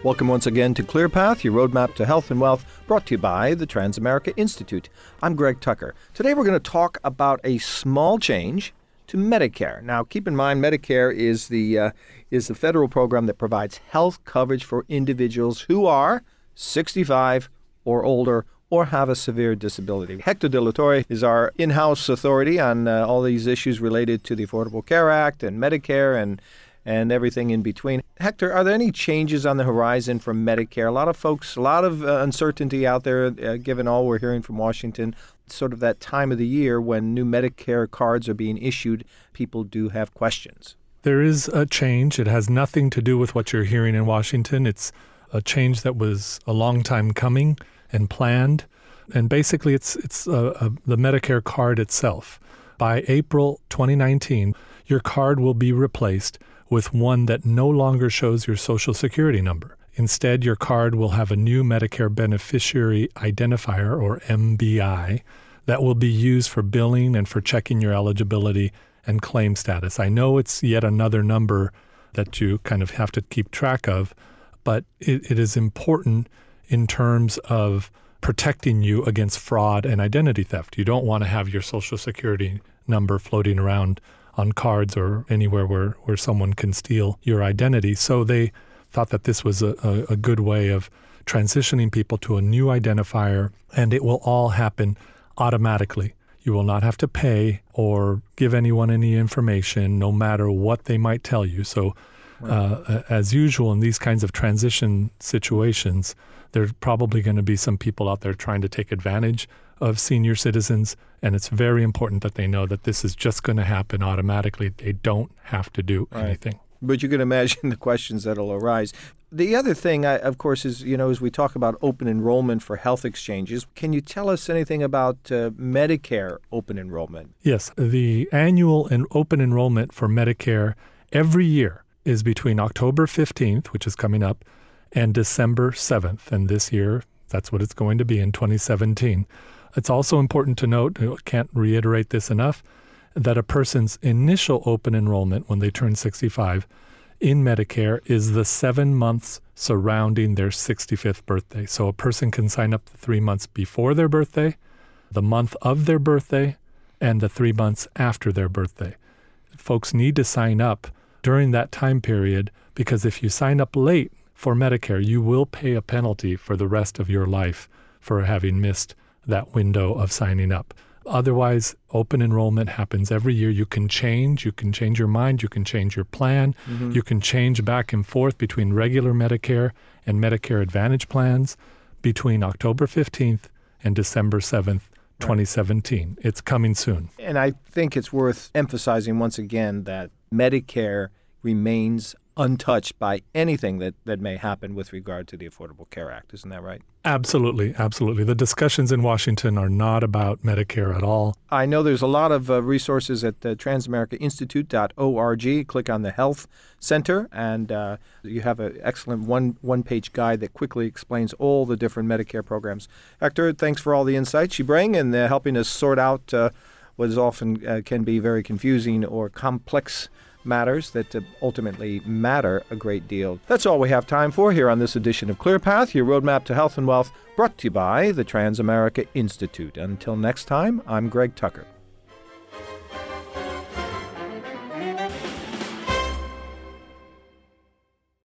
Welcome once again to ClearPath, your roadmap to health and wealth, brought to you by the Transamerica Institute. I'm Greg Tucker. Today we're going to talk about a small change to Medicare. Now, keep in mind, Medicare is the federal program that provides health coverage for individuals who are 65 or older or have a severe disability. Hector De La Torre is our in-house authority on all these issues related to the Affordable Care Act and Medicare and everything in between. Hector, are there any changes on the horizon for Medicare? A lot of folks, a lot of uncertainty out there, given all we're hearing from Washington. Sort of that time of the year when new Medicare cards are being issued, people do have questions. There is a change. It has nothing to do with what you're hearing in Washington. It's a change that was a long time coming and planned. And basically, it's the Medicare card itself. By April 2019, your card will be replaced with one that no longer shows your Social Security number. Instead, your card will have a new Medicare Beneficiary Identifier, or MBI, that will be used for billing and for checking your eligibility and claim status. I know it's yet another number that you kind of have to keep track of, but it is important in terms of protecting you against fraud and identity theft. You don't want to have your Social Security number floating around on cards or anywhere where someone can steal your identity. So they thought that this was a good way of transitioning people to a new identifier, and it will all happen automatically. You will not have to pay or give anyone any information, no matter what they might tell you. So as usual in these kinds of transition situations, there's probably going to be some people out there trying to take advantage of senior citizens, and it's very important that they know that this is just going to happen automatically. They don't have to do anything. But you can imagine the questions that will arise. The other thing, of course, is, as we talk about open enrollment for health exchanges, can you tell us anything about Medicare open enrollment? Yes, the annual and open enrollment for Medicare every year is between October 15th, which is coming up, and December 7th. And this year, that's what it's going to be in 2017. It's also important to note, I can't reiterate this enough, that a person's initial open enrollment when they turn 65 in Medicare is the 7 months surrounding their 65th birthday. So a person can sign up the 3 months before their birthday, the month of their birthday, and the 3 months after their birthday. Folks need to sign up during that time period, because if you sign up late for Medicare, you will pay a penalty for the rest of your life for having missed that window of signing up. Otherwise, open enrollment happens every year. You can change your mind, you can change your plan, you can change back and forth between regular Medicare and Medicare Advantage plans between October 15th and December 7th, 2017. It's coming soon. And I think it's worth emphasizing once again that Medicare remains untouched by anything that may happen with regard to the Affordable Care Act. Isn't that right? Absolutely, absolutely. The discussions in Washington are not about Medicare at all. I know there's a lot of resources at transamericainstitute.org. Click on the Health Center, and you have an excellent one-page guide that quickly explains all the different Medicare programs. Hector, thanks for all the insights you bring and helping us sort out what is often can be very confusing or complex matters that ultimately matter a great deal. That's all we have time for here on this edition of ClearPath, your roadmap to health and wealth, brought to you by the Transamerica Institute. Until next time, I'm Greg Tucker.